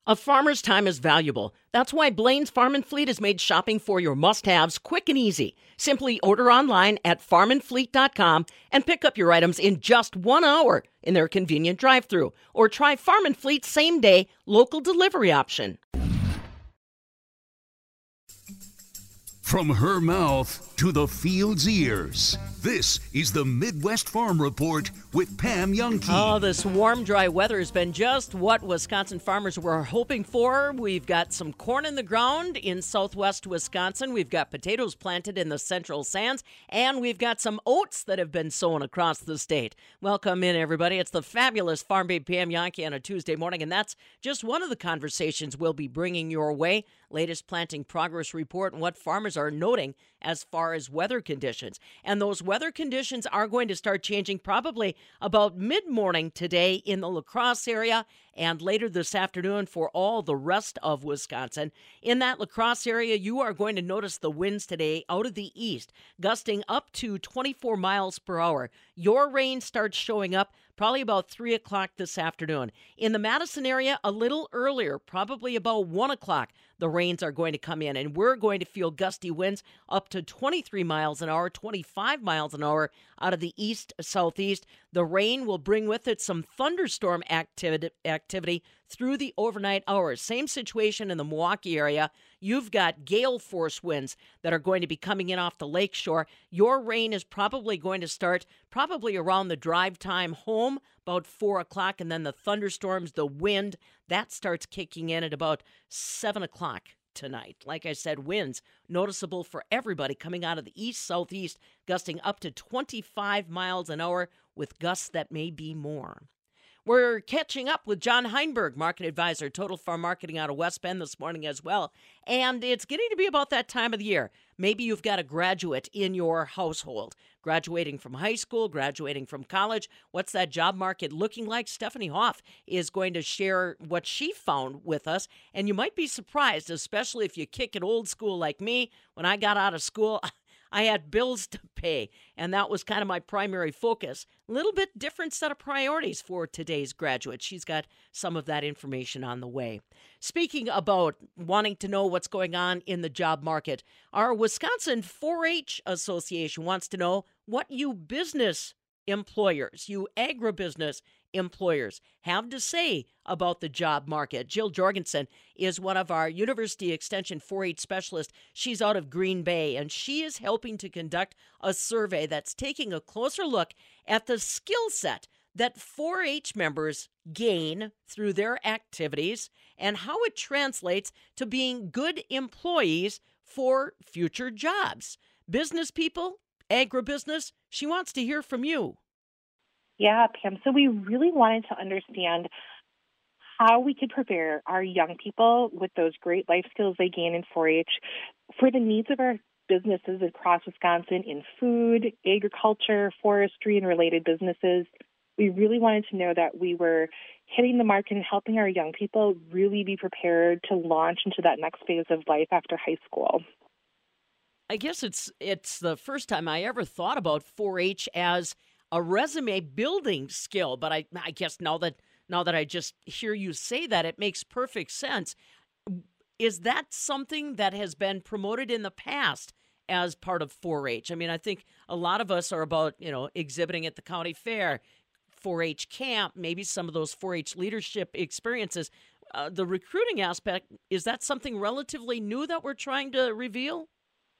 A farmer's time is valuable. That's why Blaine's Farm and Fleet has made shopping for your must-haves quick and easy. Simply order online at farmandfleet.com and pick up your items in just 1 hour in their convenient drive-thru. Or try Farm and Fleet's same-day local delivery option. From her mouth to the field's ears, this is the Midwest Farm Report with Pam Jahnke. Oh, this warm, dry weather has been just what Wisconsin farmers were hoping for. We've got some corn in the ground in southwest Wisconsin. We've got potatoes planted in the central sands, and we've got some oats that have been sown across the state. Welcome in, everybody. It's the fabulous Farm Babe Pam Jahnke on a Tuesday morning, and that's just one of the conversations we'll be bringing your way. Latest planting progress report and what farmers are noting as far as weather conditions. And those weather conditions are going to start changing probably about mid-morning today in the La Crosse area and later this afternoon for all the rest of Wisconsin. In that La Crosse area, you are going to notice the winds today out of the east, gusting up to 24 miles per hour. Your rain starts showing up probably about 3 o'clock this afternoon. In the Madison area, a little earlier, probably about 1 o'clock, the rains are going to come in, and we're going to feel gusty winds up to 23 miles an hour, 25 miles an hour out of the east-southeast. The rain will bring with it some thunderstorm activity through the overnight hours. Same situation in the Milwaukee area. You've got gale force winds that are going to be coming in off the lakeshore. Your rain is probably going to start probably around the drive time home, about 4 o'clock, and then the thunderstorms, the wind, that starts kicking in at about 7 o'clock tonight. Like I said, winds noticeable for everybody coming out of the east-southeast, gusting up to 25 miles an hour with gusts that may be more. We're catching up with John Heinberg, market advisor, Total Farm Marketing out of West Bend this morning as well. And it's getting to be about that time of the year. Maybe you've got a graduate in your household, graduating from high school, graduating from college. What's that job market looking like? Stephanie Hoff is going to share what she found with us. And you might be surprised, especially if you kick it old school like me. When I got out of school, I had bills to pay, and that was kind of my primary focus. A little bit different set of priorities for today's graduate. She's got some of that information on the way. Speaking about wanting to know what's going on in the job market, our Wisconsin 4-H Association wants to know what you business employers, you agribusiness employers have to say about the job market. Jill Jorgensen is one of our University Extension 4-H specialists. She's out of Green Bay, and she is helping to conduct a survey that's taking a closer look at the skill set that 4-H members gain through their activities and how it translates to being good employees for future jobs. Business people, agribusiness, she wants to hear from you. Yeah, Pam. So we really wanted to understand how we could prepare our young people with those great life skills they gain in 4-H for the needs of our businesses across Wisconsin in food, agriculture, forestry, and related businesses. We really wanted to know that we were hitting the mark and helping our young people really be prepared to launch into that next phase of life after high school. I guess it's the first time I ever thought about 4-H as a resume building skill, but I guess now that I just hear you say that, it makes perfect sense. Is that something that has been promoted in the past as part of 4-H? I mean, I think a lot of us are about, exhibiting at the county fair, 4-H camp, maybe some of those 4-H leadership experiences. The recruiting aspect, is that something relatively new that we're trying to reveal?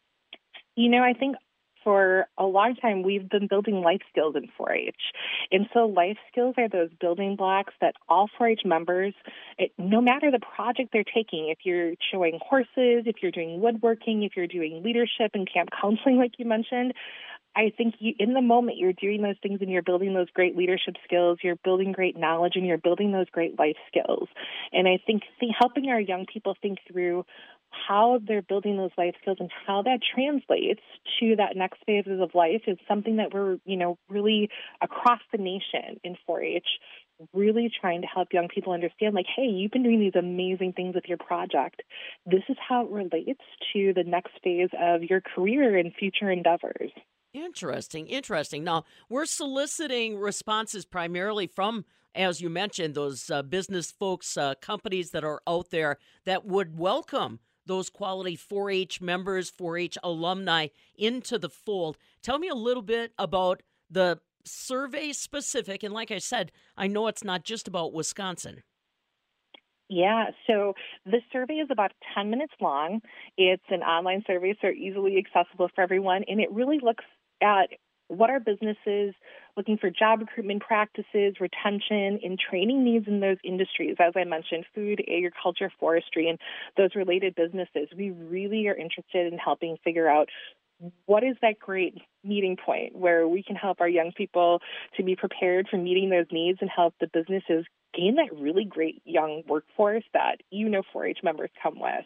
I think for a long time, we've been building life skills in 4-H. And so life skills are those building blocks that all 4-H members, no matter the project they're taking, if you're showing horses, if you're doing woodworking, if you're doing leadership and camp counseling, like you mentioned, I think in the moment you're doing those things and you're building those great leadership skills, you're building great knowledge, and you're building those great life skills. And I think helping our young people think through how they're building those life skills and how that translates to that next phases of life is something that we're, really across the nation in 4-H, really trying to help young people understand, like, hey, you've been doing these amazing things with your project. This is how it relates to the next phase of your career and future endeavors. Interesting, interesting. Now, we're soliciting responses primarily from, as you mentioned, those business folks, companies that are out there that would welcome those quality 4 H members, 4 H alumni into the fold. Tell me a little bit about the survey specific. And like I said, I know it's not just about Wisconsin. Yeah, so the survey is about 10 minutes long. It's an online survey, so easily accessible for everyone, and it really looks at what are businesses looking for job recruitment practices, retention, and training needs in those industries. As I mentioned, food, agriculture, forestry, and those related businesses. We really are interested in helping figure out what is that great meeting point where we can help our young people to be prepared for meeting those needs and help the businesses gain that really great young workforce that 4-H members come with.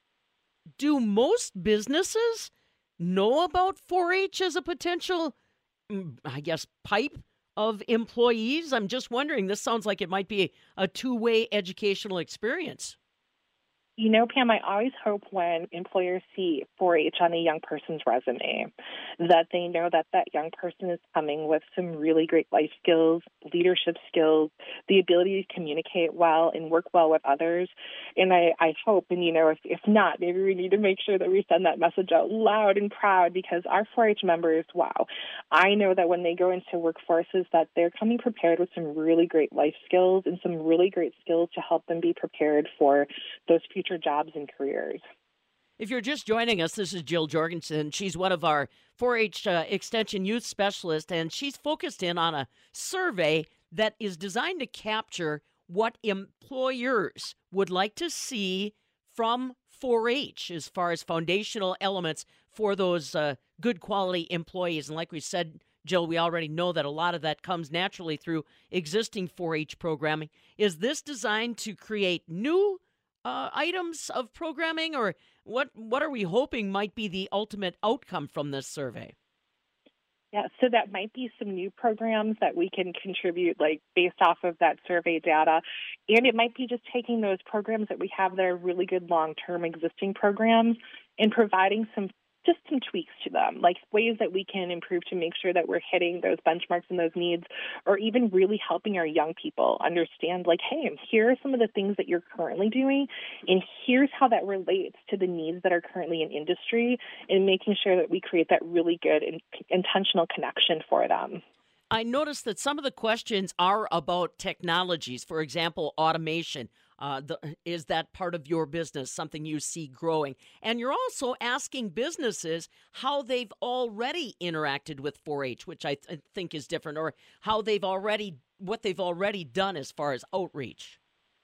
Do most businesses know about 4-H as a potential, I guess, pipe of employees? I'm just wondering, this sounds like it might be a two-way educational experience. Pam, I always hope when employers see 4-H on a young person's resume that they know that that young person is coming with some really great life skills, leadership skills, the ability to communicate well and work well with others. And I hope, and if not, maybe we need to make sure that we send that message out loud and proud, because our 4-H members, wow, I know that when they go into workforces that they're coming prepared with some really great life skills and some really great skills to help them be prepared for those future jobs and careers. If you're just joining us, this is Jill Jorgensen. She's one of our 4-H Extension Youth Specialists, and she's focused in on a survey that is designed to capture what employers would like to see from 4-H as far as foundational elements for those good quality employees. And like we said, Jill, we already know that a lot of that comes naturally through existing 4-H programming. Is this designed to create new items of programming, or what are we hoping might be the ultimate outcome from this survey? Yeah, so that might be some new programs that we can contribute, like based off of that survey data. And it might be just taking those programs that we have that are really good long-term existing programs and providing some tweaks to them, like ways that we can improve to make sure that we're hitting those benchmarks and those needs, or even really helping our young people understand, like, hey, here are some of the things that you're currently doing, and here's how that relates to the needs that are currently in industry, and making sure that we create that really good and intentional connection for them. I noticed that some of the questions are about technologies, for example, automation. Is that part of your business, something you see growing? And you're also asking businesses how they've already interacted with 4-H, which I think is different, or what they've already done as far as outreach.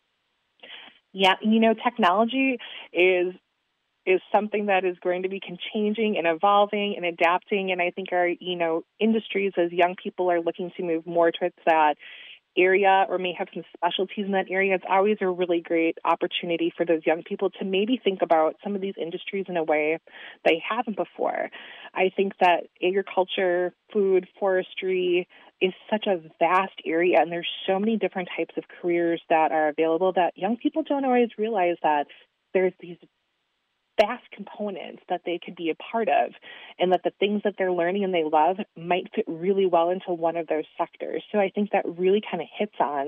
Yeah, technology is something that is going to be changing and evolving and adapting. And I think our, industries, as young people are looking to move more towards that area or may have some specialties in that area, it's always a really great opportunity for those young people to maybe think about some of these industries in a way they haven't before. I think that agriculture, food, forestry is such a vast area, and there's so many different types of careers that are available that young people don't always realize that there's these vast components that they could be a part of, and that the things that they're learning and they love might fit really well into one of those sectors. So I think that really kind of hits on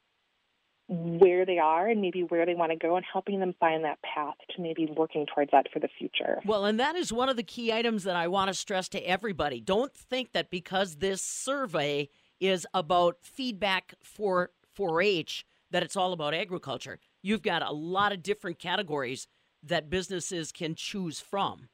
where they are and maybe where they want to go, and helping them find that path to maybe working towards that for the future. Well, and that is one of the key items that I want to stress to everybody. Don't think that because this survey is about feedback for 4-H that it's all about agriculture. You've got a lot of different categories that businesses can choose from.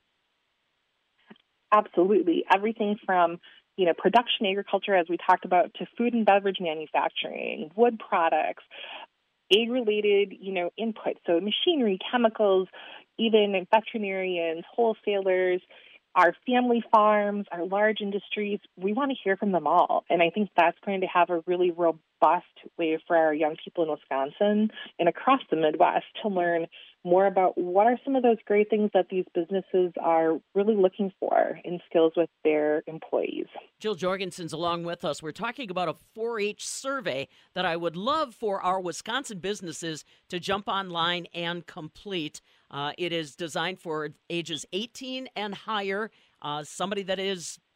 Absolutely. Everything from, production agriculture, as we talked about, to food and beverage manufacturing, wood products, ag-related, input. So machinery, chemicals, even veterinarians, wholesalers, our family farms, our large industries. We want to hear from them all. And I think that's going to have a really robust way for our young people in Wisconsin and across the Midwest to learn more about what are some of those great things that these businesses are really looking for in skills with their employees. Jill Jorgensen's along with us. We're talking about a 4-H survey that I would love for our Wisconsin businesses to jump online and complete. It is designed for ages 18 and higher, somebody that is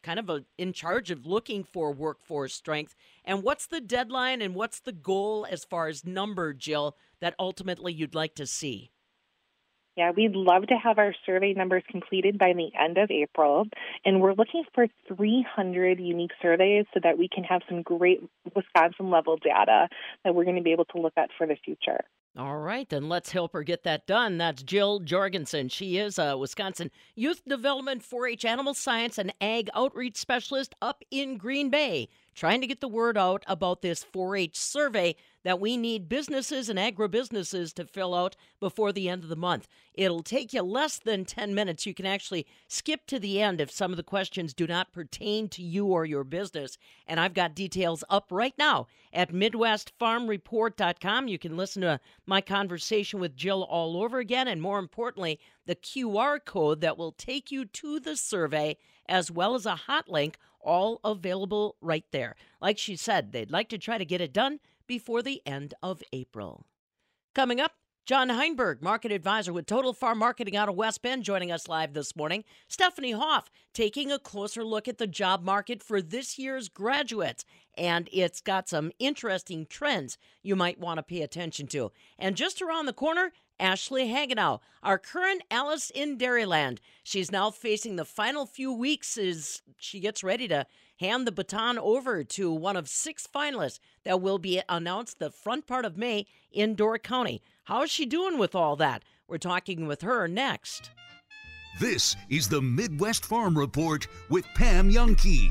kind of in charge of looking for workforce strength. And what's the deadline and what's the goal as far as number, Jill, that ultimately you'd like to see? Yeah, we'd love to have our survey numbers completed by the end of April, and we're looking for 300 unique surveys so that we can have some great Wisconsin-level data that we're going to be able to look at for the future. All right, then let's help her get that done. That's Jill Jorgensen. She is a Wisconsin Youth Development 4-H Animal Science and Ag Outreach Specialist up in Green Bay, trying to get the word out about this 4-H survey that we need businesses and agribusinesses to fill out before the end of the month. It'll take you less than 10 minutes. You can actually skip to the end if some of the questions do not pertain to you or your business. And I've got details up right now at MidwestFarmReport.com. You can listen to my conversation with Jill all over again, and more importantly, the QR code that will take you to the survey, as well as a hot link, all available right there. Like she said, they'd like to try to get it done before the end of April. Coming up, John Heinberg, market advisor with Total Farm Marketing out of West Bend, joining us live this morning. Stephanie Hoff taking a closer look at the job market for this year's graduates, and it's got some interesting trends you might want to pay attention to. And just around the corner, Ashley Hagenow, our current Alice in Dairyland. She's now facing the final few weeks as she gets ready to hand the baton over to one of 6 finalists that will be announced the front part of May in Door County. How is she doing with all that? We're talking with her next. This is the Midwest Farm Report with Pam Jahnke.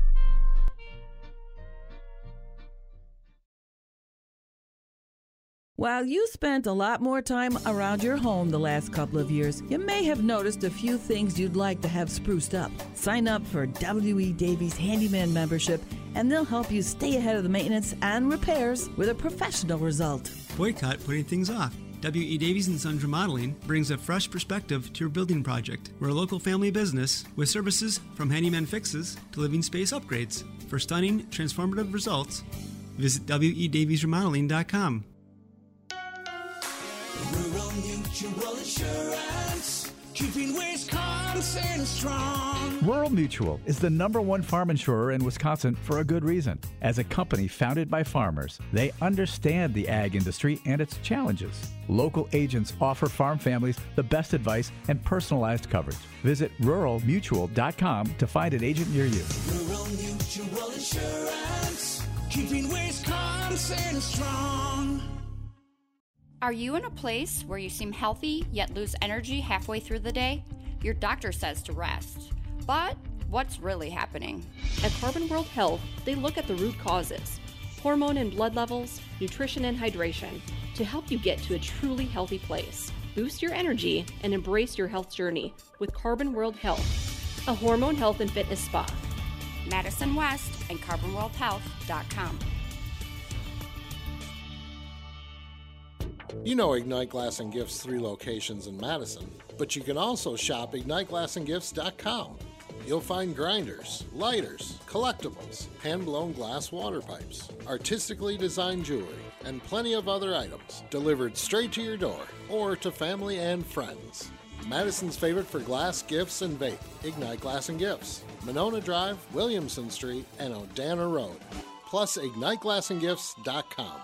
While you spent a lot more time around your home the last couple of years, you may have noticed a few things you'd like to have spruced up. Sign up for W.E. Davies Handyman membership, and they'll help you stay ahead of the maintenance and repairs with a professional result. Boycott putting things off. W.E. Davies & Sons Remodeling brings a fresh perspective to your building project. We're a local family business with services from handyman fixes to living space upgrades. For stunning, transformative results, visit WEDaviesRemodeling.com. Rural Mutual Insurance, keeping Wisconsin strong. Rural Mutual is the #1 farm insurer in Wisconsin for a good reason. As a company founded by farmers, they understand the ag industry and its challenges. Local agents offer farm families the best advice and personalized coverage. Visit ruralmutual.com to find an agent near you. Rural Mutual Insurance, keeping Wisconsin strong. Are you in a place where you seem healthy yet lose energy halfway through the day? Your doctor says to rest. But what's really happening? At Carbon World Health, they look at the root causes, hormone and blood levels, nutrition and hydration, to help you get to a truly healthy place. Boost your energy and embrace your health journey with Carbon World Health, a hormone health and fitness spa. Madison West and CarbonWorldHealth.com. You know Ignite Glass and Gifts 3 locations in Madison, but you can also shop IgniteGlassandGifts.com. You'll find grinders, lighters, collectibles, hand-blown glass water pipes, artistically designed jewelry, and plenty of other items delivered straight to your door or to family and friends. Madison's favorite for glass, gifts, and vape, Ignite Glass and Gifts, Monona Drive, Williamson Street, and Odana Road. Plus, IgniteGlassandGifts.com.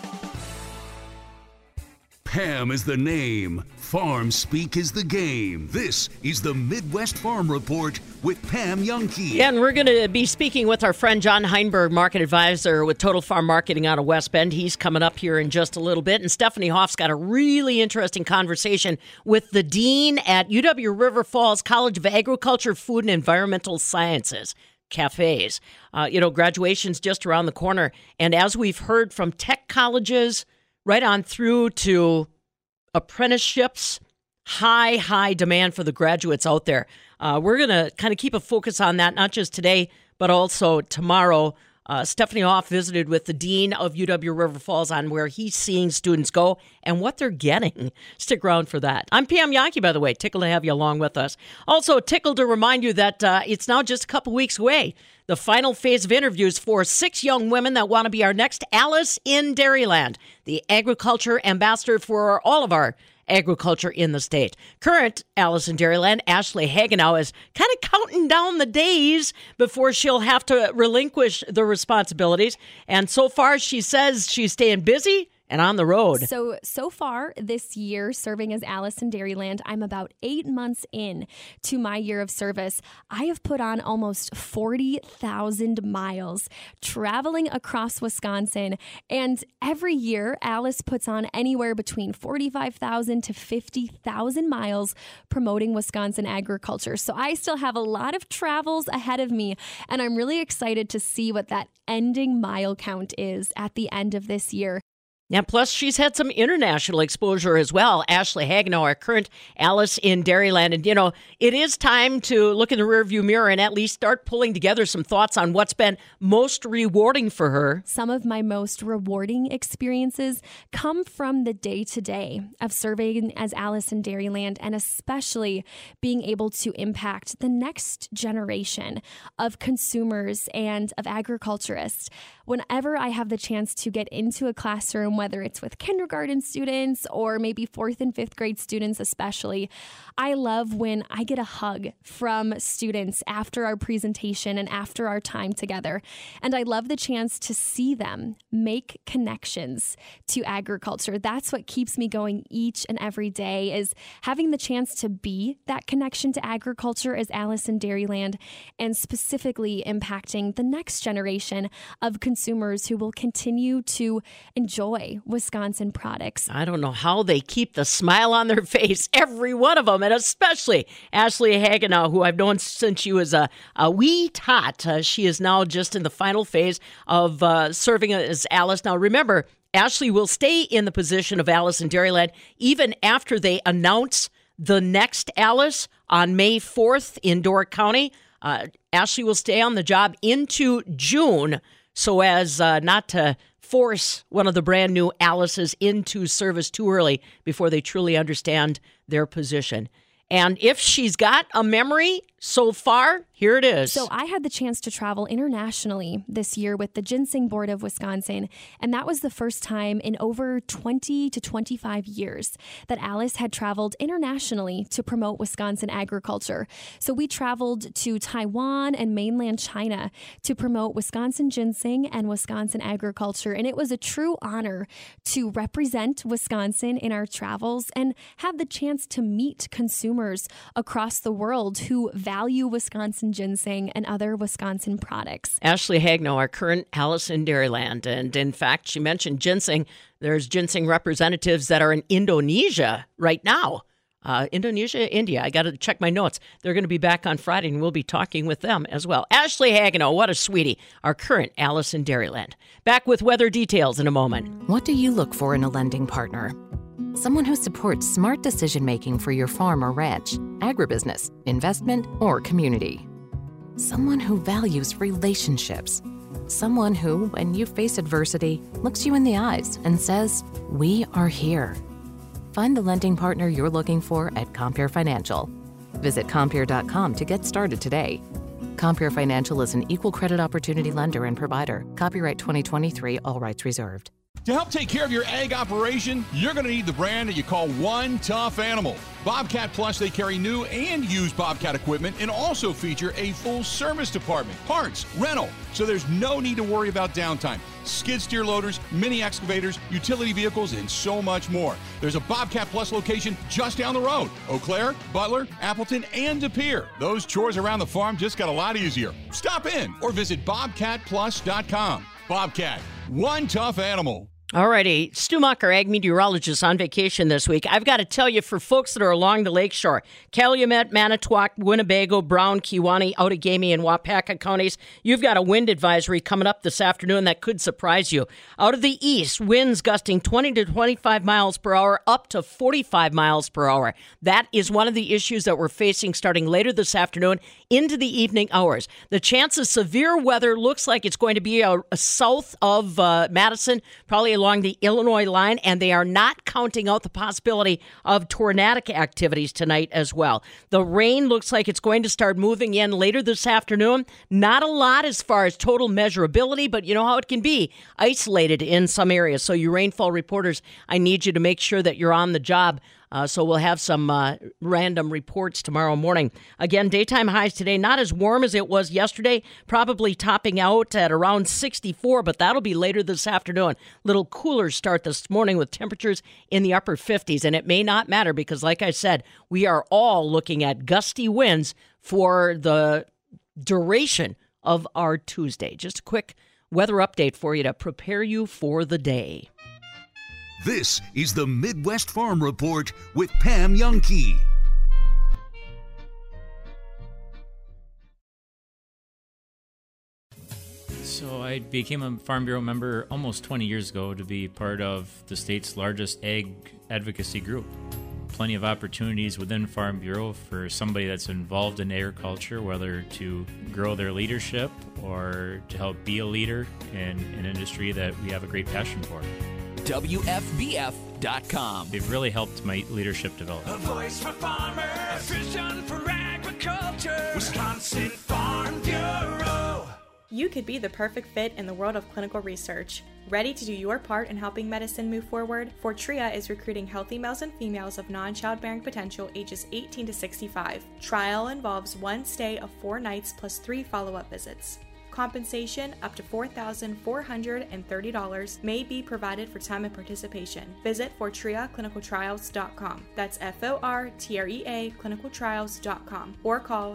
Pam is the name. Farm speak is the game. This is the Midwest Farm Report with Pam Jahnke. Yeah, and we're going to be speaking with our friend John Heinberg, market advisor with Total Farm Marketing out of West Bend. He's coming up here in just a little bit. And Stephanie Hoff's got a really interesting conversation with the dean at UW-River Falls College of Agriculture, Food, and Environmental Sciences. Cafes. Graduation's just around the corner. And as we've heard from tech colleges right on through to apprenticeships, high demand for the graduates out there. We're going to kind of keep a focus on that, not just today, but also tomorrow. Stephanie Hoff visited with the dean of UW-River Falls on where he's seeing students go and what they're getting. Stick around for that. I'm Pam Jahnke, by the way. Tickled to have you along with us. Also, tickled to remind you that it's now just a couple weeks away. The final phase of interviews for 6 young women that want to be our next Alice in Dairyland, the agriculture ambassador for all of our agriculture in the state. Current Alice in Dairyland, Ashley Hagenow, is kind of counting down the days before she'll have to relinquish the responsibilities. And so far, she says she's staying busy and on the road. So far this year, serving as Alice in Dairyland, I'm about 8 months in to my year of service. I have put on almost 40,000 miles traveling across Wisconsin. And every year, Alice puts on anywhere between 45,000 to 50,000 miles promoting Wisconsin agriculture. So I still have a lot of travels ahead of me. And I'm really excited to see what that ending mile count is at the end of this year. And plus, she's had some international exposure as well. Ashley Hagenow, our current Alice in Dairyland. And, you know, it is time to look in the rearview mirror and at least start pulling together some thoughts on what's been most rewarding for her. Some of my most rewarding experiences come from the day-to-day of serving as Alice in Dairyland, and especially being able to impact the next generation of consumers and of agriculturists. Whenever I have the chance to get into a classroom, whether it's with kindergarten students or maybe 4th and 5th grade students especially, I love when I get a hug from students after our presentation and after our time together. And I love the chance to see them make connections to agriculture. That's what keeps me going each and every day, is having the chance to be that connection to agriculture as Alice in Dairyland, and specifically impacting the next generation of consumers who will continue to enjoy Wisconsin products. I don't know how they keep the smile on their face, every one of them, and especially Ashley Hagenow, who I've known since she was a wee tot. She is now just in the final phase of serving as Alice. Now, remember, Ashley will stay in the position of Alice in Dairyland even after they announce the next Alice on May 4th in Door County. Ashley will stay on the job into June so as not to force one of the brand new Alices into service too early before they truly understand their position. And if she's got a memory so far, here it is. So I had the chance to travel internationally this year with the Ginseng Board of Wisconsin, and that was the first time in over 20 to 25 years that Alice had traveled internationally to promote Wisconsin agriculture. So we traveled to Taiwan and mainland China to promote Wisconsin ginseng and Wisconsin agriculture, and it was a true honor to represent Wisconsin in our travels and have the chance to meet consumers across the world who value Wisconsin ginseng and other Wisconsin products. Ashley Hagenow, our current Alice in Dairyland. And in fact, she mentioned ginseng. There's ginseng representatives that are in Indonesia right now. Indonesia, India. I got to check my notes. They're going to be back on Friday, and we'll be talking with them as well. Ashley Hagenow, what a sweetie, our current Alice in Dairyland. Back with weather details in a moment. What do you look for in a lending partner? Someone who supports smart decision-making for your farm or ranch, agribusiness, investment, or community. Someone who values relationships. Someone who, when you face adversity, looks you in the eyes and says, "We are here." Find the lending partner you're looking for at Compeer Financial. Visit Compeer.com to get started today. Compeer Financial is an equal credit opportunity lender and provider. Copyright 2023, all rights reserved. To help take care of your ag operation, you're going to need the brand that you call One Tough Animal. Bobcat Plus, they carry new and used Bobcat equipment and also feature a full service department, parts, rental, so there's no need to worry about downtime. Skid steer loaders, mini excavators, utility vehicles, and so much more. There's a Bobcat Plus location just down the road. Eau Claire, Butler, Appleton, and De Pere. Those chores around the farm just got a lot easier. Stop in or visit bobcatplus.com. Bobcat, One Tough Animal. Alrighty, Stu Muck, our ag meteorologist, on vacation this week. I've got to tell you, for folks that are along the lakeshore, Calumet, Manitowoc, Winnebago, Brown, Kewaunee, Outagamie, and Wapaka counties, you've got a wind advisory coming up this afternoon that could surprise you. Out of the east, winds gusting 20 to 25 miles per hour, up to 45 miles per hour. That is one of the issues that we're facing starting later this afternoon into the evening hours. The chance of severe weather looks like it's going to be south of Madison, probably along the Illinois line, and they are not counting out the possibility of tornadic activities tonight as well. The rain looks like it's going to start moving in later this afternoon. Not a lot as far as total measurability, but you know how it can be isolated in some areas. So you rainfall reporters, I need you to make sure that you're on the job So we'll have some random reports tomorrow morning. Again, daytime highs today, not as warm as it was yesterday, probably topping out at around 64, but that'll be later this afternoon. Little cooler start this morning with temperatures in the upper 50s, and it may not matter because, like I said, we are all looking at gusty winds for the duration of our Tuesday. Just a quick weather update for you to prepare you for the day. This is the Midwest Farm Report with Pam Youngkey. So I became a Farm Bureau member almost 20 years ago to be part of the state's largest ag advocacy group. Plenty of opportunities within Farm Bureau for somebody that's involved in agriculture, whether to grow their leadership or to help be a leader in an industry that we have a great passion for. WFBF.com. They've really helped my leadership develop. A voice for farmers, a vision for agriculture, Wisconsin Farm Bureau. You could be the perfect fit in the world of clinical research. Ready to do your part in helping medicine move forward? Fortrea is recruiting healthy males and females of non-childbearing potential ages 18 to 65. Trial involves 1 stay of 4 nights plus 3 follow-up visits. Compensation up to $4,430 may be provided for time and participation. Visit FortreaClinicalTrials.com. That's FORTREA clinicaltrials.com or call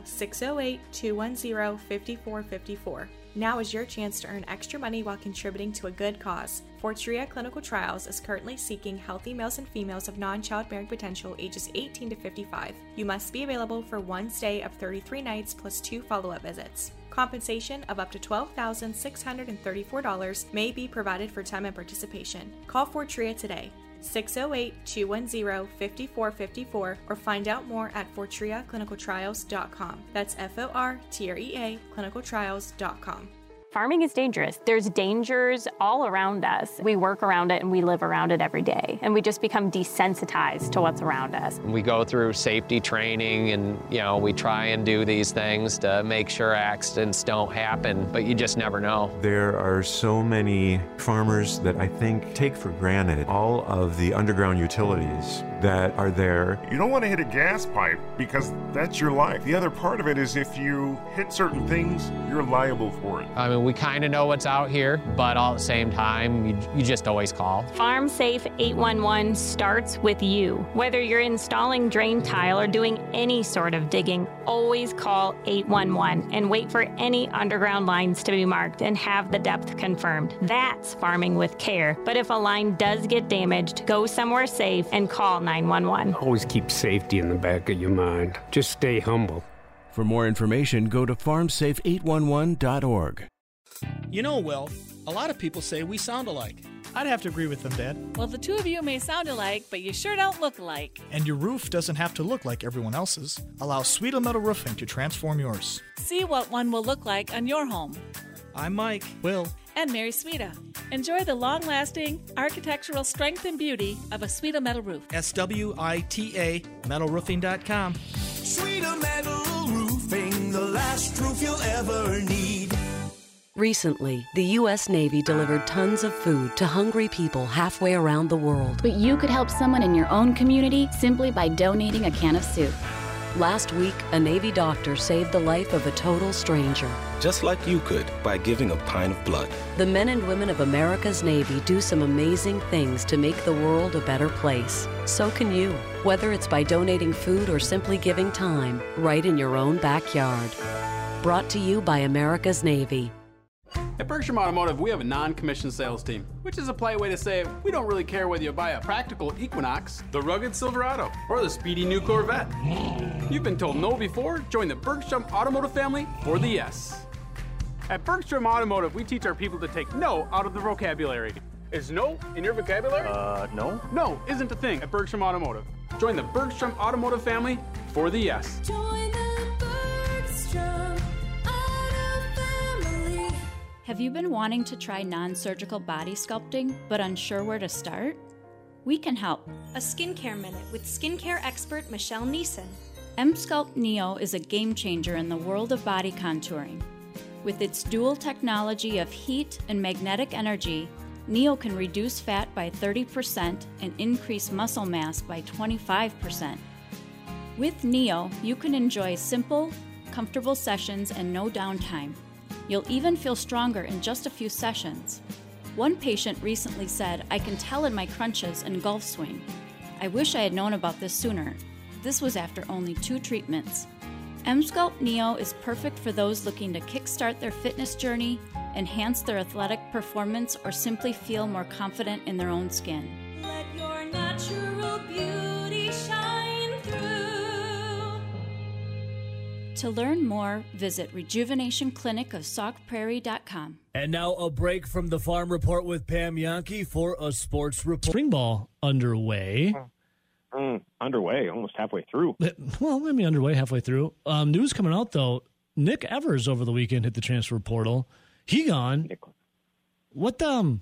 608-210-5454. Now is your chance to earn extra money while contributing to a good cause. Fortrea Clinical Trials is currently seeking healthy males and females of non-childbearing potential ages 18 to 55. You must be available for 1 stay of 33 nights plus 2 follow-up visits. Compensation of up to $12,634 may be provided for time and participation. Call Fortrea today, 608-210-5454, or find out more at FortreaClinicalTrials.com. That's FORTREA clinicaltrials.com. Farming is dangerous. There's dangers all around us. We work around it and we live around it every day. And we just become desensitized to what's around us. We go through safety training and, we try and do these things to make sure accidents don't happen, but you just never know. There are so many farmers that I think take for granted all of the underground utilities that are there. You don't want to hit a gas pipe because that's your life. The other part of it is if you hit certain things, you're liable for it. I mean, we kind of know what's out here, but all at the same time, you just always call. Farm Safe 811 starts with you. Whether you're installing drain tile or doing any sort of digging, always call 811 and wait for any underground lines to be marked and have the depth confirmed. That's farming with care. But if a line does get damaged, go somewhere safe and call 911. Always keep safety in the back of your mind. Just stay humble. For more information, go to farmsafe811.org. You know, Will, a lot of people say we sound alike. I'd have to agree with them, Dad. Well, the two of you may sound alike, but you sure don't look alike. And your roof doesn't have to look like everyone else's. Allow Sweeto Metal Roofing to transform yours. See what one will look like on your home. I'm Mike. Will. And Mary Sweeta. Enjoy the long-lasting architectural strength and beauty of a Sweeto Metal roof. SWITA metalroofing.com. Sweeto Metal Roofing, the last roof you'll ever need. Recently, the U.S. Navy delivered tons of food to hungry people halfway around the world. But you could help someone in your own community simply by donating a can of soup. Last week, a Navy doctor saved the life of a total stranger. Just like you could by giving a pint of blood. The men and women of America's Navy do some amazing things to make the world a better place. So can you, whether it's by donating food or simply giving time, right in your own backyard. Brought to you by America's Navy. At Bergstrom Automotive, we have a non-commissioned sales team, which is a polite way to say we don't really care whether you buy a practical Equinox, the rugged Silverado, or the speedy new Corvette. You've been told no before? Join the Bergstrom Automotive family for the yes. At Bergstrom Automotive, we teach our people to take no out of the vocabulary. Is no in your vocabulary? No. No isn't a thing at Bergstrom Automotive. Join the Bergstrom Automotive family for the yes. Join the Bergstrom. Have you been wanting to try non-surgical body sculpting but unsure where to start? We can help. A skincare minute with skincare expert Michelle Neeson. M-Sculpt Neo is a game changer in the world of body contouring. With its dual technology of heat and magnetic energy, Neo can reduce fat by 30% and increase muscle mass by 25%. With Neo, you can enjoy simple, comfortable sessions and no downtime. You'll even feel stronger in just a few sessions. One patient recently said, "I can tell in my crunches and golf swing. I wish I had known about this sooner." This was after only 2 treatments. M-Sculpt Neo is perfect for those looking to kickstart their fitness journey, enhance their athletic performance, or simply feel more confident in their own skin. Let your natural beauty shine through. To learn more, visit rejuvenationclinicofsaukprairie.com. And now a break from the Farm Report with Pam Yankee for a sports report. Spring ball underway. Underway, almost halfway through. Well, maybe underway, halfway through. News coming out, though. Nick Evers over the weekend hit the transfer portal. He gone. What,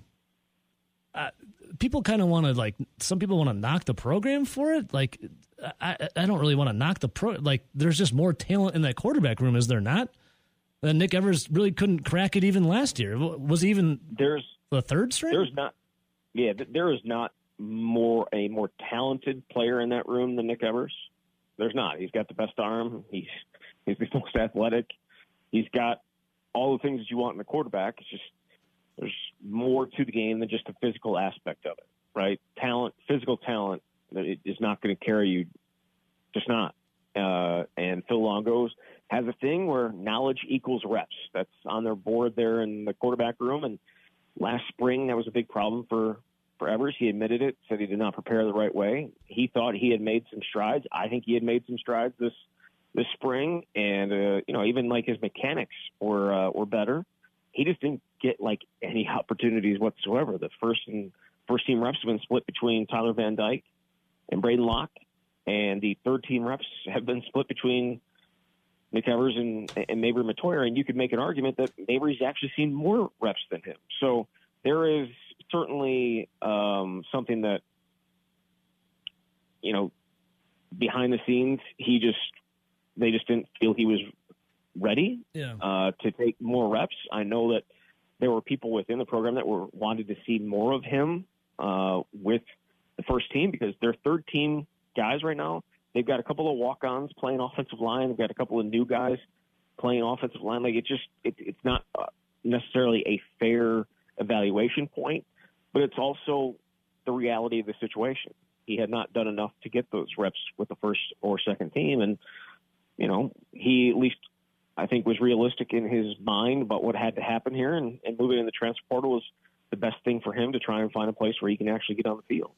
people kind of want to, like, some people want to knock the program for it. Like, I don't really want to knock there's just more talent in that quarterback room, is there not? And Nick Evers really couldn't crack it even last year. Was he even the third string? There is not a more talented player in that room than Nick Evers. There's not. He's got the best arm. He's the most athletic. He's got all the things that you want in a quarterback. It's just there's more to the game than just the physical aspect of it, right? Physical talent it is not going to carry you. Just not. And Phil Longo has a thing where knowledge equals reps. That's on their board there in the quarterback room. And last spring, that was a big problem for Evers. He admitted it, said he did not prepare the right way. He thought he had made some strides. I think he had made some strides this spring, and even like his mechanics were better. He just didn't get like any opportunities whatsoever. The first team reps have been split between Tyler Van Dyke and Braden Locke, and the third team reps have been split between Nick Evers and Mabry Matoyer. And you could make an argument that Mabry's actually seen more reps than him. So there is certainly something that, behind the scenes, they just didn't feel he was ready to take more reps. I know that there were people within the program that wanted to see more of him with the first team because they're third team guys right now. They've got a couple of walk-ons playing offensive line. They've got a couple of new guys playing offensive line. Like it's not necessarily a fair evaluation point, but it's also the reality of the situation. He had not done enough to get those reps with the first or second team. And, he at least I think was realistic in his mind about what had to happen here. And moving in the transfer portal was the best thing for him to try and find a place where he can actually get on the field.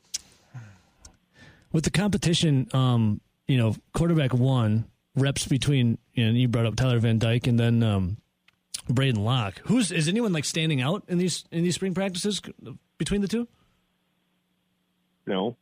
With the competition, quarterback one, reps between, you brought up Tyler Van Dyke and then Braden Locke. Is anyone like standing out in these spring practices between the two? No.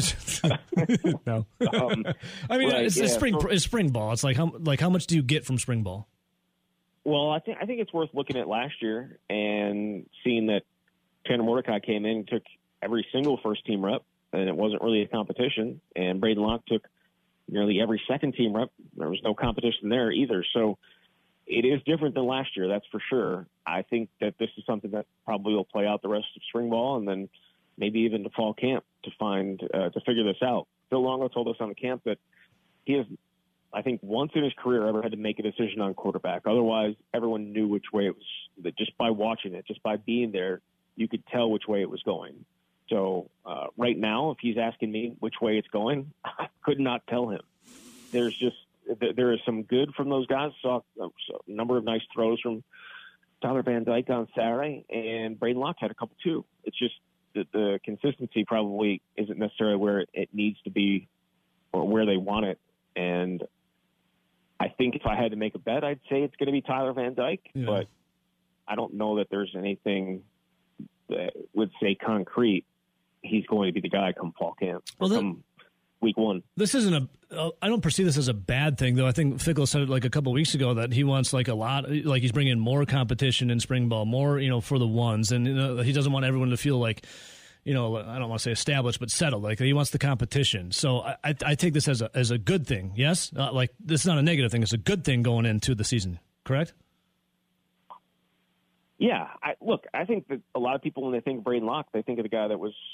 No. I mean, it's spring ball. It's like how much do you get from spring ball? Well, I think it's worth looking at last year and seeing that Tanner Mordecai came in and took every single first team rep, and it wasn't really a competition. And Braden Locke took nearly every second team rep. There was no competition there either. So it is different than last year, that's for sure. I think that this is something that probably will play out the rest of spring ball and then maybe even to fall camp to figure this out. Phil Longo told us on the camp that he has, I think, once in his career ever had to make a decision on quarterback. Otherwise, everyone knew which way it was. That just by watching it, just by being there, you could tell which way it was going. So right now, if he's asking me which way it's going, I could not tell him. There is some good from those guys. Saw a number of nice throws from Tyler Van Dyke on Saturday, and Braden Locke had a couple too. It's just the consistency probably isn't necessarily where it needs to be or where they want it. And I think if I had to make a bet, I'd say it's going to be Tyler Van Dyke, but I don't know that there's anything that would say concrete he's going to be the guy come fall camp. Come week one. This isn't I don't perceive this as a bad thing, though. I think Fickle said it like a couple of weeks ago that he wants like a lot, like he's bringing more competition in spring ball, more, for the ones. And he doesn't want everyone to feel like, I don't want to say established, but settled. Like he wants the competition. So I take this as a good thing. Yes. Like this is not a negative thing. It's a good thing going into the season. Correct? Yeah, I think that a lot of people, when they think of Braden Locke, they think of the guy that was,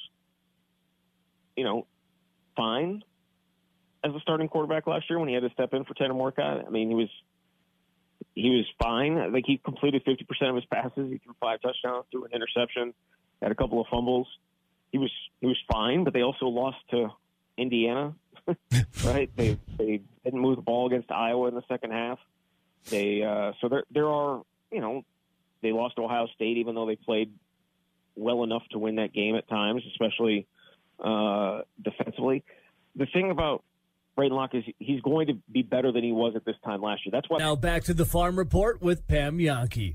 fine as a starting quarterback last year when he had to step in for Tanner Mordecai. I mean, he was fine. I think he completed 50% of his passes. He threw 5 touchdowns, threw an interception, had a couple of fumbles. He was fine, but they also lost to Indiana, right? They didn't move the ball against Iowa in the second half. So there are, they lost to Ohio State, even though they played well enough to win that game at times, especially defensively. The thing about Braden Locke is he's going to be better than he was at this time last year. That's why. Now back to the Farm Report with Pam Jahnke.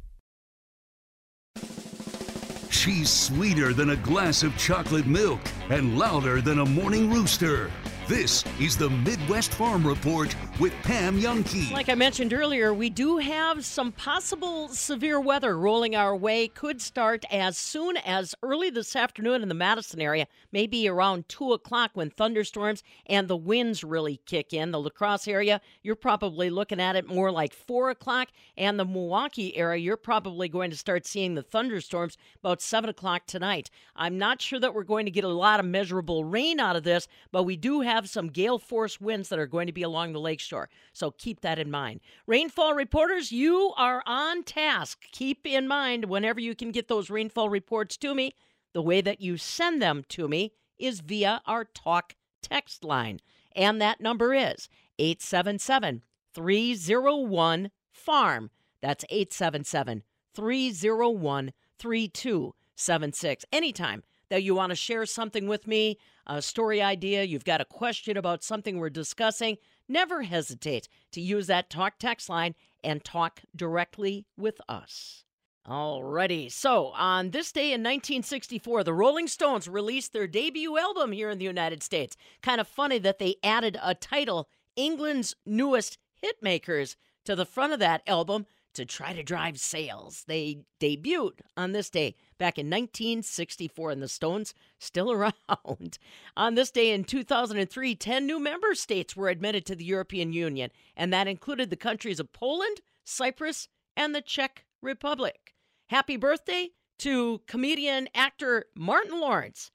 She's sweeter than a glass of chocolate milk and louder than a morning rooster. This is the Midwest Farm Report with Pam Jahnke. Like I mentioned earlier, we do have some possible severe weather rolling our way. Could start as soon as early this afternoon in the Madison area, maybe around 2 o'clock when thunderstorms and the winds really kick in. The La Crosse area, you're probably looking at it more like 4 o'clock. And the Milwaukee area, you're probably going to start seeing the thunderstorms about 7 o'clock tonight. I'm not sure that we're going to get a lot of measurable rain out of this, but we do have some gale force winds that are going to be along the lakeshore. So keep that in mind. Rainfall reporters, you are on task. Keep in mind, whenever you can get those rainfall reports to me, the way that you send them to me is via our talk text line. And that number is 877-301-FARM. That's 877-301-3276. Anytime that you want to share something with me, a story idea, you've got a question about something we're discussing, never hesitate to use that talk text line and talk directly with us. Alrighty, so on this day in 1964, the Rolling Stones released their debut album here in the United States. Kind of funny that they added a title, England's Newest Hitmakers, to the front of that album to try to drive sales. They debuted on this day back in 1964, and the Stones still around. On this day in 2003, 10 new member states were admitted to the European Union, and that included the countries of Poland, Cyprus, and the Czech Republic. Happy birthday to comedian actor Martin Lawrence,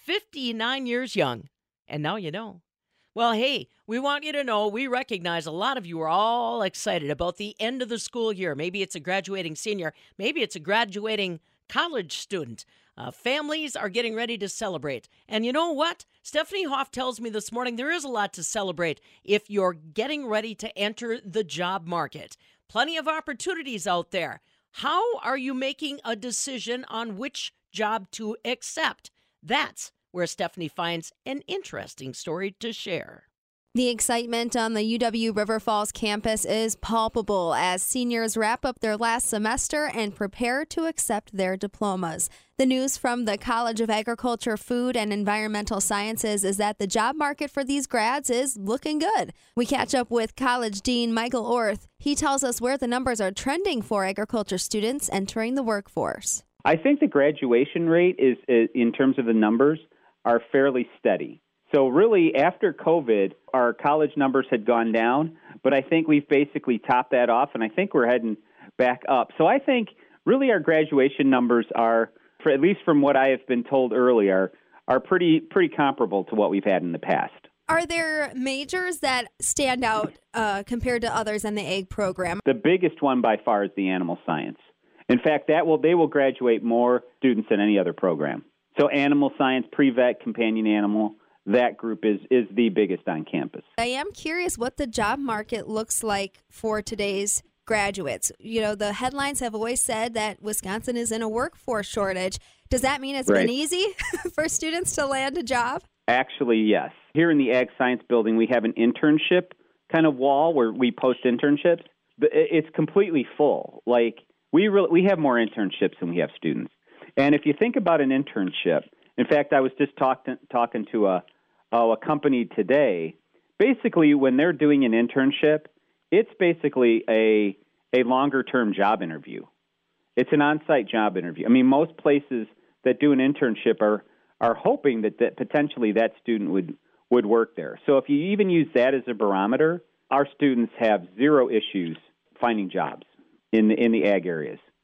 59 years young, and now you know. Well, hey, we want you to know we recognize a lot of you are all excited about the end of the school year. Maybe it's a graduating senior. Maybe it's a graduating college student. Families are getting ready to celebrate. And you know what? Stephanie Hoff tells me this morning there is a lot to celebrate if you're getting ready to enter the job market. Plenty of opportunities out there. How are you making a decision on which job to accept? That's where Stephanie finds an interesting story to share. The excitement on the UW River Falls campus is palpable as seniors wrap up their last semester and prepare to accept their diplomas. The news from the College of Agriculture, Food, and Environmental Sciences is that the job market for these grads is looking good. We catch up with College Dean Michael Orth. He tells us where the numbers are trending for agriculture students entering the workforce. I think the graduation rate is in terms of the numbers, are fairly steady. So really, after COVID, our college numbers had gone down, but I think we've basically topped that off, and I think we're heading back up. So I think really our graduation numbers are, for at least from what I have been told earlier, are pretty comparable to what we've had in the past. Are there majors that stand out compared to others in the ag program? The biggest one by far is the animal science. In fact, they will graduate more students than any other program. So animal science, pre-vet, companion animal, that group is the biggest on campus. I am curious what the job market looks like for today's graduates. You know, the headlines have always said that Wisconsin is in a workforce shortage. Does that mean it's been easy for students to land a job? Actually, yes. Here in the Ag Science Building, we have an internship kind of wall where we post internships. It's completely full. Like, we have more internships than we have students. And if you think about an internship, in fact, I was just talking to a company today. Basically, when they're doing an internship, it's basically a longer-term job interview. It's an on-site job interview. I mean, most places that do an internship are hoping that potentially that student would work there. So if you even use that as a barometer, our students have zero issues finding jobs in the ag areas.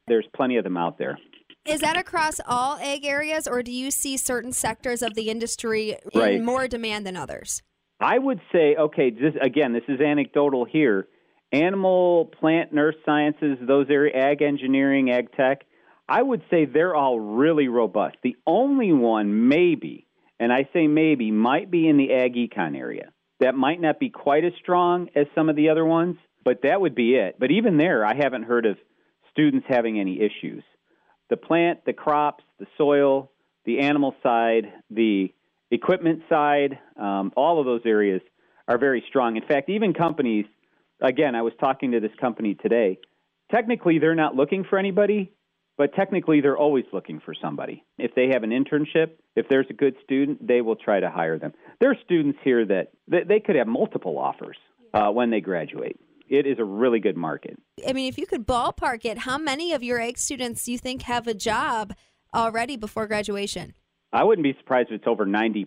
There's plenty of them out there. Is that across all ag areas, or do you see certain sectors of the industry Right. in more demand than others? I would say, okay, this is anecdotal here. Animal, plant, nurse sciences, those areas, ag engineering, ag tech, I would say they're all really robust. The only one maybe, and I say maybe, might be in the ag econ area. That might not be quite as strong as some of the other ones, but that would be it. But even there, I haven't heard of students having any issues. The plant, the crops, the soil, the animal side, the equipment side, all of those areas are very strong. In fact, even companies, again, I was talking to this company today, technically they're not looking for anybody, but technically they're always looking for somebody. If they have an internship, if there's a good student, they will try to hire them. There are students here that they could have multiple offers when they graduate. It is a really good market. I mean, if you could ballpark it, how many of your ag students do you think have a job already before graduation? I wouldn't be surprised if it's over 90%.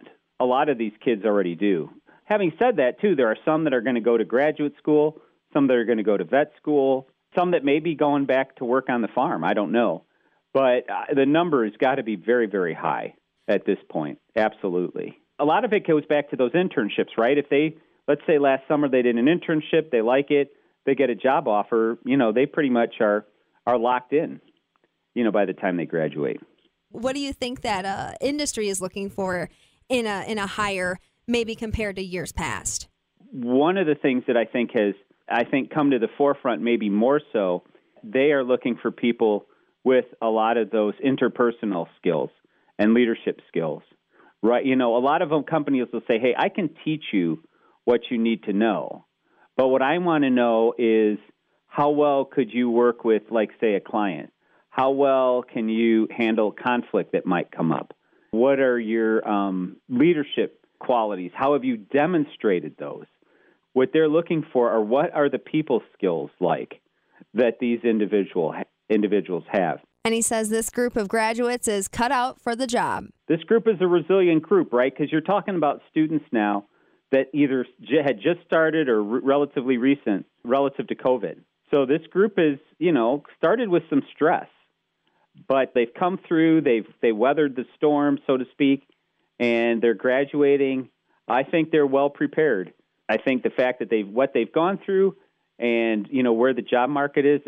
A lot of these kids already do. Having said that, too, there are some that are going to go to graduate school, some that are going to go to vet school, some that may be going back to work on the farm. I don't know. But the number has got to be very, very high at this point. Absolutely. A lot of it goes back to those internships, right? If they, let's say last summer they did an internship, they like it, they get a job offer, they pretty much are locked in, by the time they graduate. What do you think that industry is looking for in a hire, maybe compared to years past? One of the things that I think has come to the forefront, maybe more so, they are looking for people with a lot of those interpersonal skills and leadership skills, right? A lot of them companies will say, hey, I can teach you what you need to know. But what I want to know is how well could you work with, like, say, a client? How well can you handle conflict that might come up? What are your leadership qualities? How have you demonstrated those? What they're looking for are what are the people skills like that these individuals have. And he says this group of graduates is cut out for the job. This group is a resilient group, right? Because you're talking about students now that either had just started or relatively recent relative to COVID. So this group is, started with some stress, but they've come through, they weathered the storm, so to speak, and they're graduating. I think they're well prepared. I think the fact that what they've gone through and, where the job market is,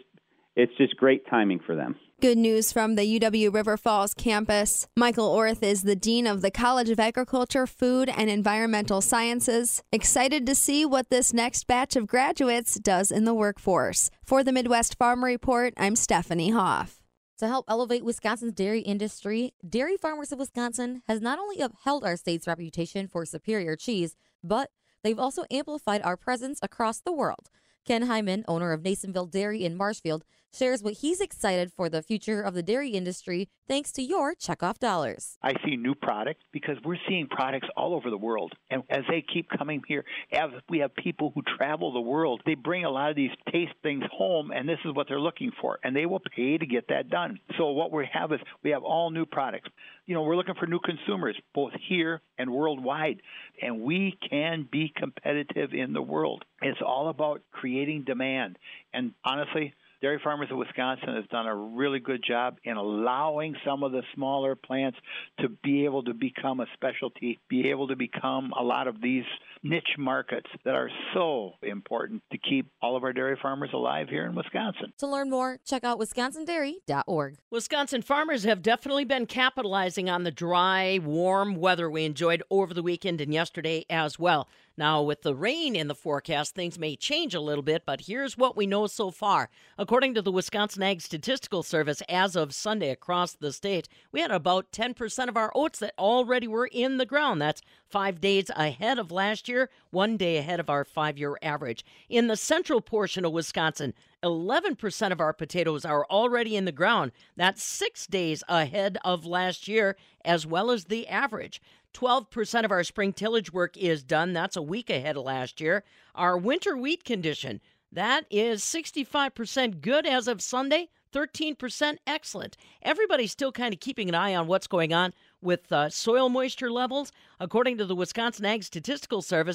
it's just great timing for them. Good news from the UW River Falls campus. Michael Orth is the Dean of the College of Agriculture, Food, and Environmental Sciences. Excited to see what this next batch of graduates does in the workforce. For the Midwest Farm Report, I'm Stephanie Hoff. To help elevate Wisconsin's dairy industry, Dairy Farmers of Wisconsin has not only upheld our state's reputation for superior cheese, but they've also amplified our presence across the world. Ken Hyman, owner of Nasonville Dairy in Marshfield, shares what he's excited for the future of the dairy industry thanks to your checkoff dollars. I see new products because we're seeing products all over the world. And as they keep coming here, we have people who travel the world. They bring a lot of these taste things home, and this is what they're looking for. And they will pay to get that done. So what we have is we have all new products. We're looking for new consumers, both here and worldwide. And we can be competitive in the world. It's all about creating demand. And honestly, Dairy Farmers of Wisconsin has done a really good job in allowing some of the smaller plants to be able to become a specialty, be able to become a lot of these niche markets that are so important to keep all of our dairy farmers alive here in Wisconsin. To learn more, check out wisconsindairy.org. Wisconsin farmers have definitely been capitalizing on the dry, warm weather we enjoyed over the weekend and yesterday as well. Now, with the rain in the forecast, things may change a little bit, but here's what we know so far. According to the Wisconsin Ag Statistical Service, as of Sunday across the state, we had about 10% of our oats that already were in the ground. That's 5 days ahead of last year, 1 day ahead of our 5-year average. In the central portion of Wisconsin, 11% of our potatoes are already in the ground. That's 6 days ahead of last year, as well as the average. 12% of our spring tillage work is done. That's a week ahead of last year. Our winter wheat condition, that is 65% good as of Sunday, 13% excellent. Everybody's still kind of keeping an eye on what's going on with soil moisture levels. According to the Wisconsin Ag Statistical Service,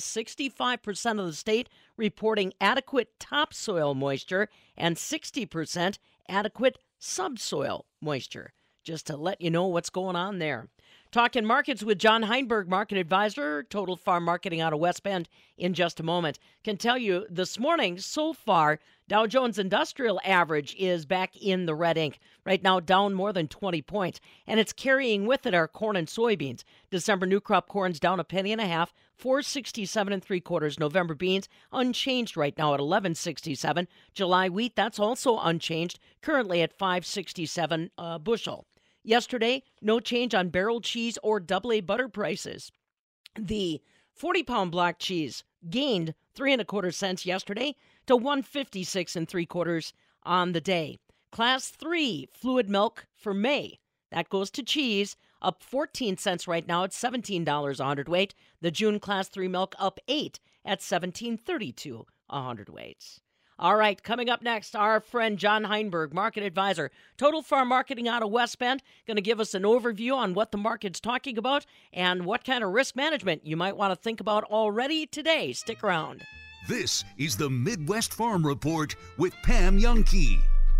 65% of the state reporting adequate topsoil moisture and 60% adequate subsoil moisture, just to let you know what's going on there. Talking markets with John Heinberg, market advisor, Total Farm Marketing out of West Bend, in just a moment. Can tell you this morning, so far, Dow Jones Industrial Average is back in the red ink. Right now, down more than 20 points. And it's carrying with it our corn and soybeans. December new crop corn's down 1.50, 4.67 3/4. November beans unchanged right now at 11.67. July wheat, that's also unchanged, currently at 5.67 a bushel. Yesterday, no change on barrel cheese or AA butter prices. The 40-pound block cheese gained 3.25 cents yesterday to 156 3/4 on the day. Class 3 fluid milk for May, that goes to cheese, up 14 cents right now at $17 a hundredweight. The June Class 3 milk up 8 at $17.32 a hundredweight. All right, coming up next, our friend John Heinberg, market advisor, Total Farm Marketing out of West Bend, going to give us an overview on what the market's talking about and what kind of risk management you might want to think about already today. Stick around. This is the Midwest Farm Report with Pam Jahnke.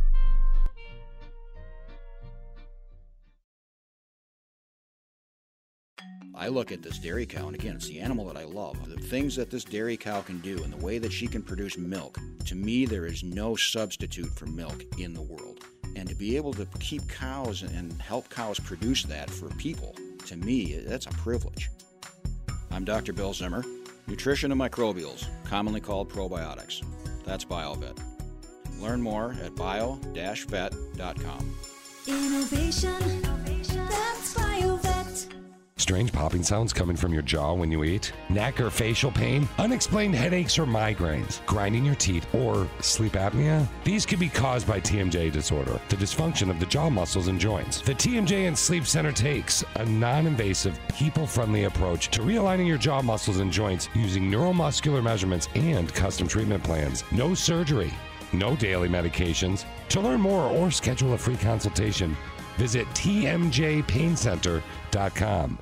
I look at this dairy cow, and again, it's the animal that I love. The things that this dairy cow can do and the way that she can produce milk, to me, there is no substitute for milk in the world. And to be able to keep cows and help cows produce that for people, to me, that's a privilege. I'm Dr. Bill Zimmer, nutrition and microbials, commonly called probiotics. That's BioVet. Learn more at bio-vet.com. Innovation, that's BioVet. Strange popping sounds coming from your jaw when you eat? Neck or facial pain? Unexplained headaches or migraines? Grinding your teeth or sleep apnea? These could be caused by TMJ disorder, the dysfunction of the jaw muscles and joints. The TMJ and Sleep Center takes a non-invasive, people-friendly approach to realigning your jaw muscles and joints using neuromuscular measurements and custom treatment plans. No surgery, no daily medications. To learn more or schedule a free consultation, visit tmjpaincenter.com.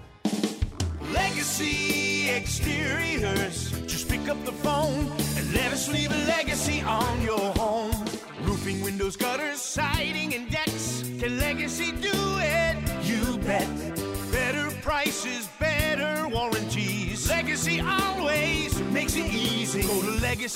Legacy Exteriors. Just pick up the phone and let us leave a legacy on your home. Roofing, windows, gutters, siding, and decks. Can Legacy do it? You bet. Better prices, better warranties. Legacy always makes it easy. Go to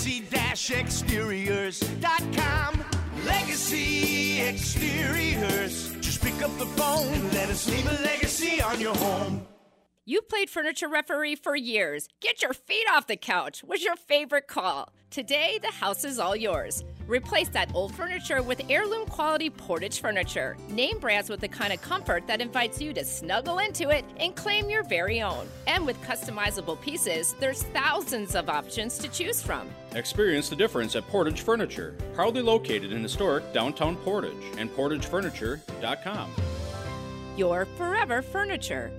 legacy-exteriors.com. Legacy Exteriors. Just pick up the phone and let us leave a legacy on your home. You played furniture referee for years. Get your feet off the couch was your favorite call. Today, the house is all yours. Replace that old furniture with heirloom quality Portage furniture. Name brands with the kind of comfort that invites you to snuggle into it and claim your very own. And with customizable pieces, there's thousands of options to choose from. Experience the difference at Portage Furniture, proudly located in historic downtown Portage, and portagefurniture.com. Your forever furniture.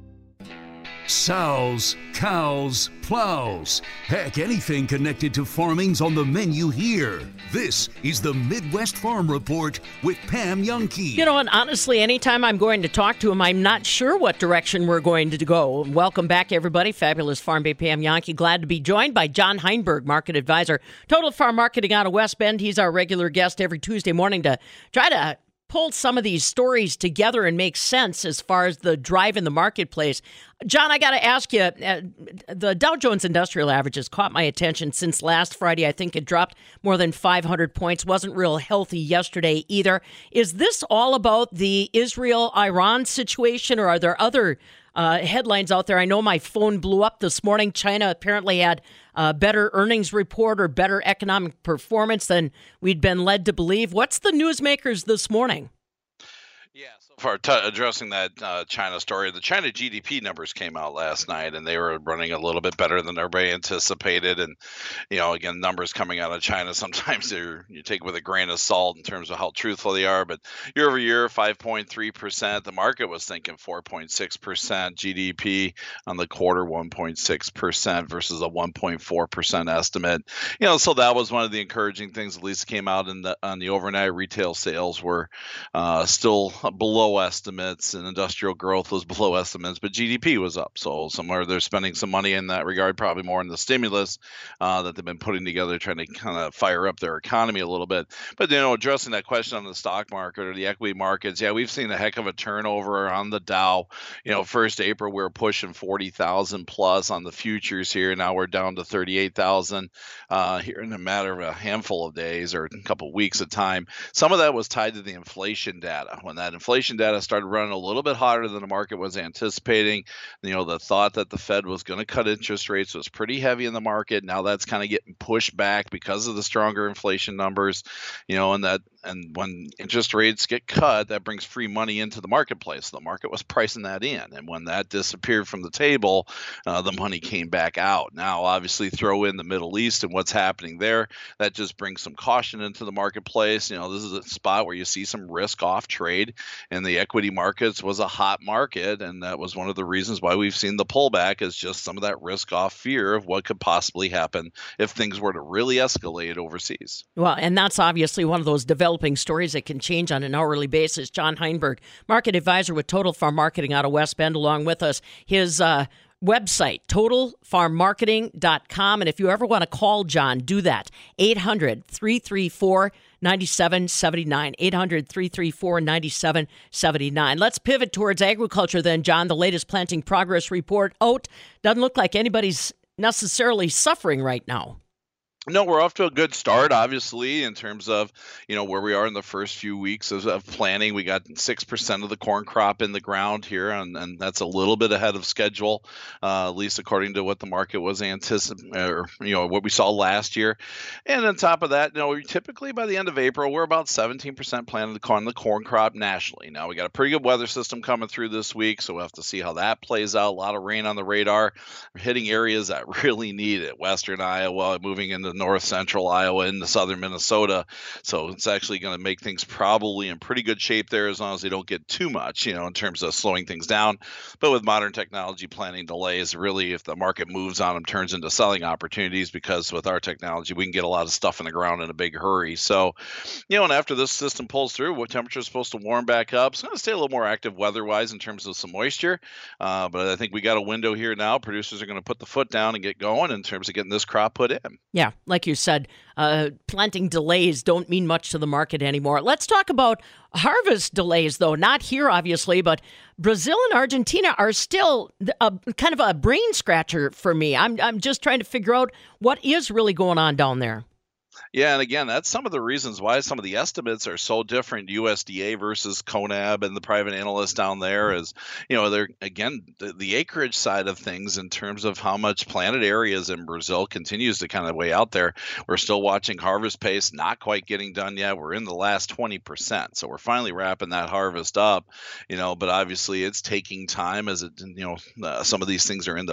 Sows, cows, plows. Heck, anything connected to farming's on the menu here. This is the Midwest Farm Report with Pam Jahnke. You know, and honestly, anytime I'm going to talk to him, I'm not sure what direction we're going to go. Welcome back, everybody. Fabulous Farm Bay Pam Jahnke. Glad to be joined by John Heinberg, market advisor, Total Farm Marketing out of West Bend. He's our regular guest every Tuesday morning to try to pull some of these stories together and make sense as far as the drive in the marketplace. John, I got to ask you, the Dow Jones Industrial Average has caught my attention since last Friday. I think it dropped more than 500 points. Wasn't real healthy yesterday either. Is this all about the Israel-Iran situation, or are there other headlines out there? I know my phone blew up this morning. China apparently had a better earnings report or better economic performance than we'd been led to believe. What's the newsmakers this morning? For addressing that China story, the China GDP numbers came out last night, and they were running a little bit better than everybody anticipated. And, you know, again, numbers coming out of China, sometimes you take with a grain of salt in terms of how truthful they are. But year over year, 5.3%. The market was thinking 4.6% GDP on the quarter, 1.6% versus a 1.4% estimate. You know, so that was one of the encouraging things, at least came out on the overnight. Retail sales were still below below estimates and industrial growth was below estimates, but GDP was up. So somewhere they're spending some money in that regard, probably more in the stimulus that they've been putting together, trying to kind of fire up their economy a little bit. But, addressing that question on the stock market or the equity markets, yeah, we've seen a heck of a turnover on the Dow. First April, we were pushing 40,000 plus on the futures here. Now we're down to 38,000 here in a matter of a handful of days or a couple of weeks of time. Some of that was tied to the inflation data. When that inflation data started running a little bit hotter than the market was anticipating, the thought that the Fed was going to cut interest rates was pretty heavy in the market. Now that's kind of getting pushed back because of the stronger inflation numbers, and when interest rates get cut, that brings free money into the marketplace. The market was pricing that in. And when that disappeared from the table, the money came back out. Now, obviously, throw in the Middle East and what's happening there. That just brings some caution into the marketplace. This is a spot where you see some risk off trade, and the equity markets was a hot market. And that was one of the reasons why we've seen the pullback, is just some of that risk off fear of what could possibly happen if things were to really escalate overseas. Well, and that's obviously one of those developing stories that can change on an hourly basis. John Heinberg, market advisor with Total Farm Marketing out of West Bend, along with us. His website, totalfarmmarketing.com. And if you ever want to call John, do that. 800-334-9779. 800-334-9779. Let's pivot towards agriculture then, John. The latest planting progress report out. Doesn't look like anybody's necessarily suffering right now. No, we're off to a good start, obviously, in terms of, where we are in the first few weeks of planting. We got 6% of the corn crop in the ground here, and that's a little bit ahead of schedule, at least according to what the market was anticipating, or, what we saw last year. And on top of that, typically by the end of April, we're about 17% planted on the corn crop nationally. Now, we got a pretty good weather system coming through this week, so we'll have to see how that plays out. A lot of rain on the radar. We're hitting areas that really need it. Western Iowa, moving into north central Iowa, into southern Minnesota. So it's actually going to make things probably in pretty good shape there, as long as they don't get too much, in terms of slowing things down. But with modern technology, planting delays, really, if the market moves on them, turns into selling opportunities, because with our technology, we can get a lot of stuff in the ground in a big hurry. So, and after this system pulls through, what temperature is supposed to warm back up. It's going to stay a little more active weather-wise in terms of some moisture. But I think we got a window here now. Producers are going to put the foot down and get going in terms of getting this crop put in. Yeah, like you said, planting delays don't mean much to the market anymore. Let's talk about harvest delays, though. Not here, obviously, but Brazil and Argentina are still kind of a brain scratcher for me. I'm just trying to figure out what is really going on down there. Yeah, and again, that's some of the reasons why some of the estimates are so different. USDA versus CONAB and the private analysts down there is, they're, again, the acreage side of things in terms of how much planted areas in Brazil continues to kind of way out there. We're still watching harvest pace, not quite getting done yet. We're in the last 20%. So we're finally wrapping that harvest up, but obviously it's taking time as it, some of these things are in the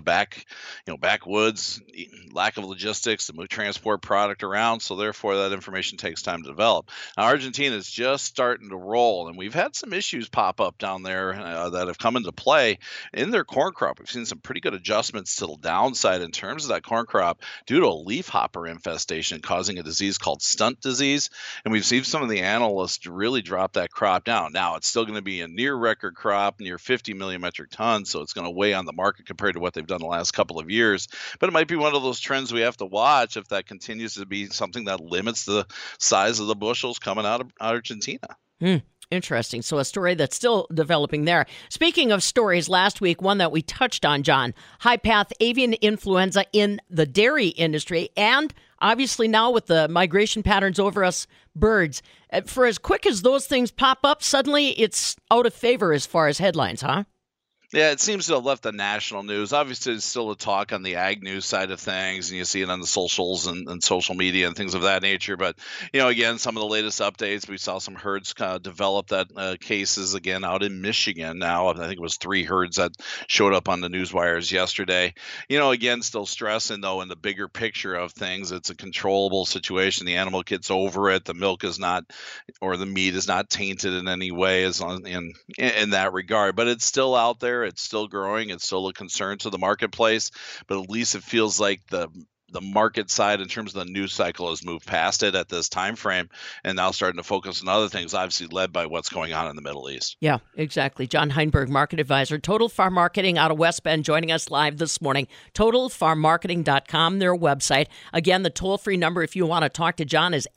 backwoods, lack of logistics to move transport product around. So therefore, that information takes time to develop. Now, Argentina is just starting to roll, and we've had some issues pop up down there that have come into play in their corn crop. We've seen some pretty good adjustments to the downside in terms of that corn crop due to a leafhopper infestation causing a disease called stunt disease, and we've seen some of the analysts really drop that crop down. Now, it's still going to be a near record crop, near 50 million metric tons, so it's going to weigh on the market compared to what they've done the last couple of years, but it might be one of those trends we have to watch if that continues to be something that limits the size of the bushels coming out of Argentina. Interesting. So a story that's still developing there. Speaking of stories, last week, one that we touched on, John, high-path avian influenza in the dairy industry, and obviously now with the migration patterns over us birds. For as quick as those things pop up, suddenly it's out of favor as far as headlines, huh? Yeah, it seems to have left the national news. Obviously, there's still a talk on the ag news side of things, and you see it on the socials and social media and things of that nature. But, again, some of the latest updates, we saw some herds kind of develop that cases again out in Michigan now. I think it was 3 herds that showed up on the news wires yesterday. Again, still stressing, though, in the bigger picture of things, it's a controllable situation. The animal gets over it. The milk is not, or the meat is not tainted in any way as long in that regard. But it's still out there. It's still growing. It's still a concern to the marketplace, but at least it feels like the the market side in terms of the news cycle has moved past it at this time frame and now starting to focus on other things, obviously led by what's going on in the Middle East. Yeah, exactly. John Heinberg, market advisor, Total Farm Marketing out of West Bend, joining us live this morning. TotalFarmMarketing.com, their website. Again, the toll-free number if you want to talk to John is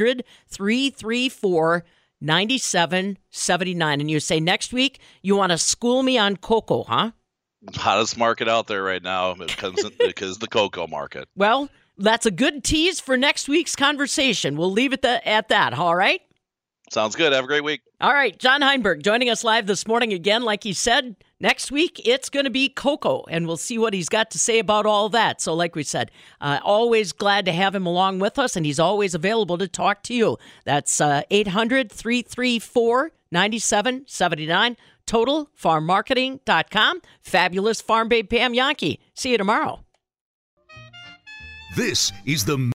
800-334-9779. And you say next week you want to school me on cocoa, huh? Hottest market out there right now because the cocoa market. Well, that's a good tease for next week's conversation. We'll leave it at that, all right? Sounds good. Have a great week. All right, John Heinberg joining us live this morning again. Like he said, next week it's going to be cocoa, and we'll see what he's got to say about all that. So like we said, always glad to have him along with us, and he's always available to talk to you. That's 800-334-9779. TotalFarmMarketing.com. Fabulous Farm Babe Pam Jahnke. See you tomorrow. This is the